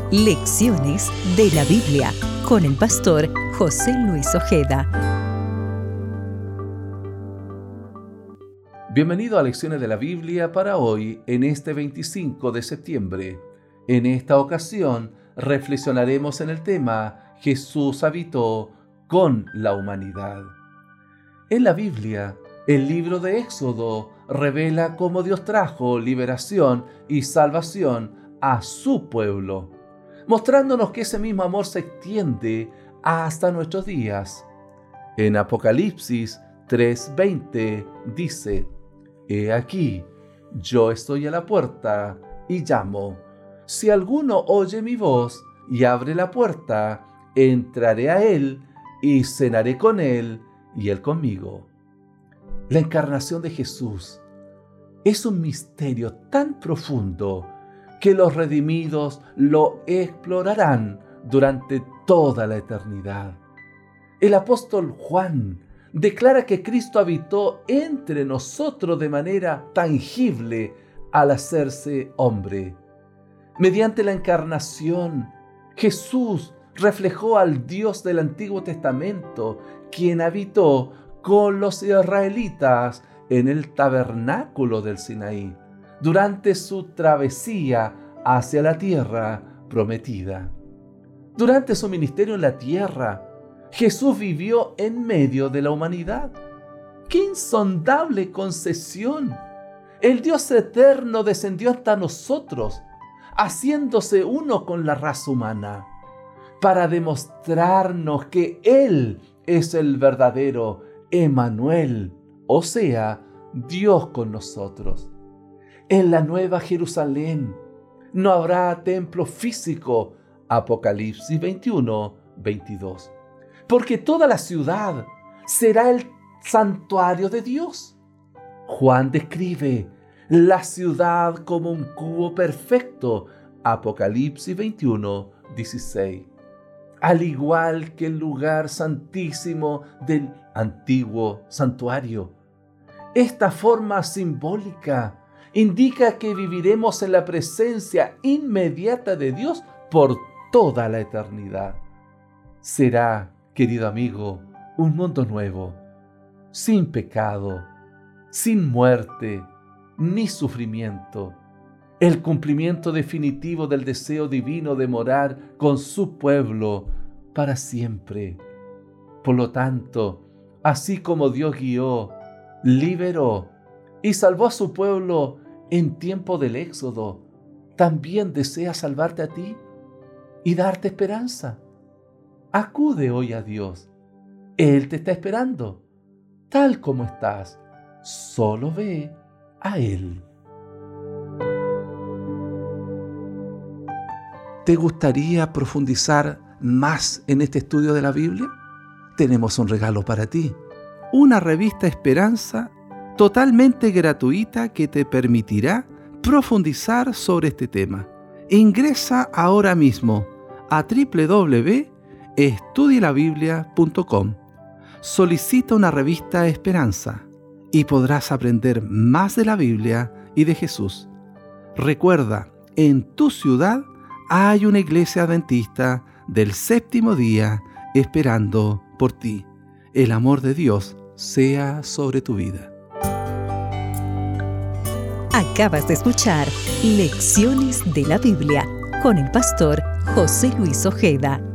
Lecciones de la Biblia con el pastor José Luis Ojeda. Bienvenido a Lecciones de la Biblia para hoy, en este 25 de septiembre. En esta ocasión, reflexionaremos en el tema Jesús habitó con la humanidad. En la Biblia, el libro de Éxodo revela cómo Dios trajo liberación y salvación a su pueblo, mostrándonos que ese mismo amor se extiende hasta nuestros días. En Apocalipsis 3:20 dice: He aquí, yo estoy a la puerta y llamo. Si alguno oye mi voz y abre la puerta, entraré a él y cenaré con él y él conmigo. La encarnación de Jesús es un misterio tan profundo que los redimidos lo explorarán durante toda la eternidad. El apóstol Juan declara que Cristo habitó entre nosotros de manera tangible al hacerse hombre. Mediante la encarnación, Jesús reflejó al Dios del Antiguo Testamento, quien habitó con los israelitas en el tabernáculo del Sinaí durante su travesía hacia la tierra prometida. Durante su ministerio en la tierra, Jesús vivió en medio de la humanidad. ¡Qué insondable concesión! El Dios eterno descendió hasta nosotros, haciéndose uno con la raza humana, para demostrarnos que Él es el verdadero Emmanuel, o sea, Dios con nosotros. En la Nueva Jerusalén no habrá templo físico, Apocalipsis 21:22, porque toda la ciudad será el santuario de Dios. Juan describe la ciudad como un cubo perfecto, Apocalipsis 21:16, al igual que el lugar santísimo del antiguo santuario. Esta forma simbólica indica que viviremos en la presencia inmediata de Dios por toda la eternidad. Será, querido amigo, un mundo nuevo, sin pecado, sin muerte, ni sufrimiento. El cumplimiento definitivo del deseo divino de morar con su pueblo para siempre. Por lo tanto, así como Dios guió, liberó y salvó a su pueblo en tiempo del Éxodo, también desea salvarte a ti y darte esperanza. Acude hoy a Dios. Él te está esperando, tal como estás. Solo ve a Él. ¿Te gustaría profundizar más en este estudio de la Biblia? Tenemos un regalo para ti. Una revista Esperanza totalmente gratuita que te permitirá profundizar sobre este tema. Ingresa ahora mismo a www.estudielabiblia.com. Solicita una revista Esperanza y podrás aprender más de la Biblia y de Jesús. Recuerda, en tu ciudad hay una iglesia adventista del séptimo día esperando por ti. El amor de Dios sea sobre tu vida. Acabas de escuchar Lecciones de la Biblia con el pastor José Luis Ojeda.